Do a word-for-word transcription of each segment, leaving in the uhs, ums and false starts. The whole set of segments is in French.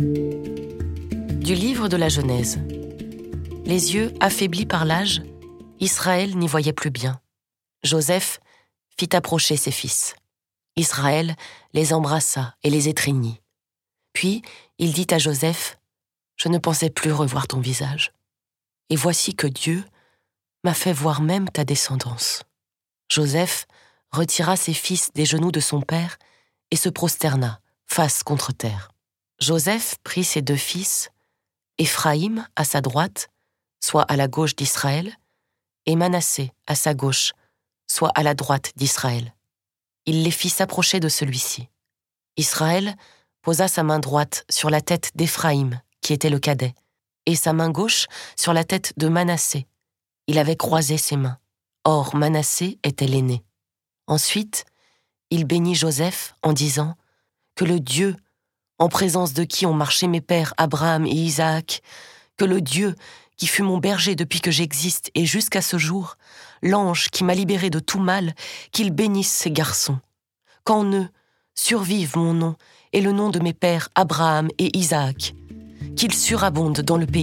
Du livre de la Genèse. Les yeux affaiblis par l'âge, Israël n'y voyait plus bien. Joseph fit approcher ses fils. Israël les embrassa et les étreignit. Puis il dit à Joseph, « Je ne pensais plus revoir ton visage. Et voici que Dieu m'a fait voir même ta descendance. » Joseph retira ses fils des genoux de son père et se prosterna, face contre terre. Joseph prit ses deux fils, Éphraïm à sa droite, soit à la gauche d'Israël, et Manassé à sa gauche, soit à la droite d'Israël. Il les fit s'approcher de celui-ci. Israël posa sa main droite sur la tête d'Éphraïm, qui était le cadet, et sa main gauche sur la tête de Manassé. Il avait croisé ses mains. Or, Manassé était l'aîné. Ensuite, il bénit Joseph en disant « Que le Dieu, en présence de qui ont marché mes pères Abraham et Isaac, que le Dieu qui fut mon berger depuis que j'existe et jusqu'à ce jour, l'ange qui m'a libéré de tout mal, qu'il bénisse ces garçons. Qu'en eux survive mon nom et le nom de mes pères Abraham et Isaac, qu'ils surabondent dans le pays. »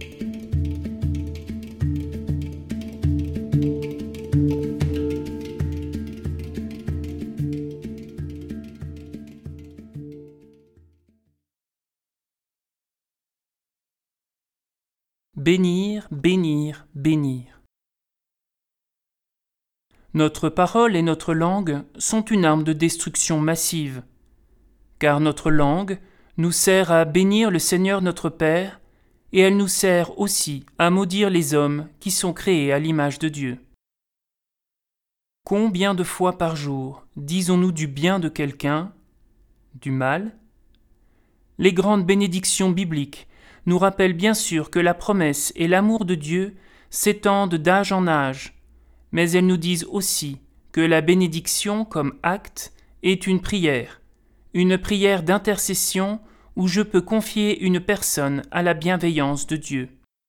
Bénir, bénir, bénir. Notre parole et notre langue sont une arme de destruction massive, car notre langue nous sert à bénir le Seigneur notre Père, et elle nous sert aussi à maudire les hommes qui sont créés à l'image de Dieu. Combien de fois par jour disons-nous du bien de quelqu'un, du mal ? Les grandes bénédictions bibliques nous rappellent bien sûr que la promesse et l'amour de Dieu s'étendent d'âge en âge, mais elles nous disent aussi que la bénédiction comme acte est une prière, une prière d'intercession où je peux confier une personne à la bienveillance de Dieu.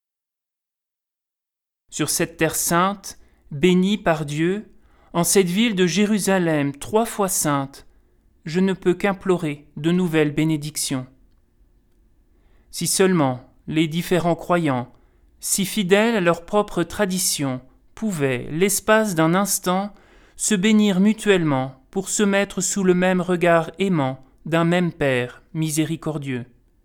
Sur cette terre sainte, bénie par Dieu, en cette ville de Jérusalem trois fois sainte, je ne peux qu'implorer de nouvelles bénédictions. Si seulement les différents croyants, si fidèles à leur propre tradition, pouvaient, l'espace d'un instant, se bénir mutuellement pour se mettre sous le même regard aimant d'un même Père miséricordieux.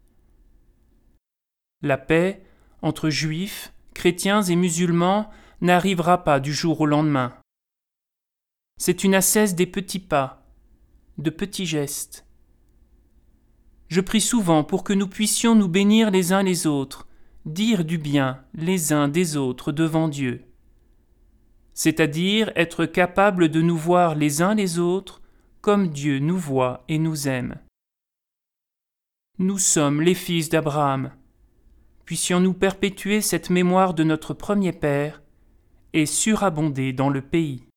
La paix entre juifs, chrétiens et musulmans n'arrivera pas du jour au lendemain. C'est une ascèse des petits pas, de petits gestes. Je prie souvent pour que nous puissions nous bénir les uns les autres, dire du bien les uns des autres devant Dieu. C'est-à-dire être capables de nous voir les uns les autres comme Dieu nous voit et nous aime. Nous sommes les fils d'Abraham. Puissions-nous perpétuer cette mémoire de notre premier Père et surabonder dans le pays.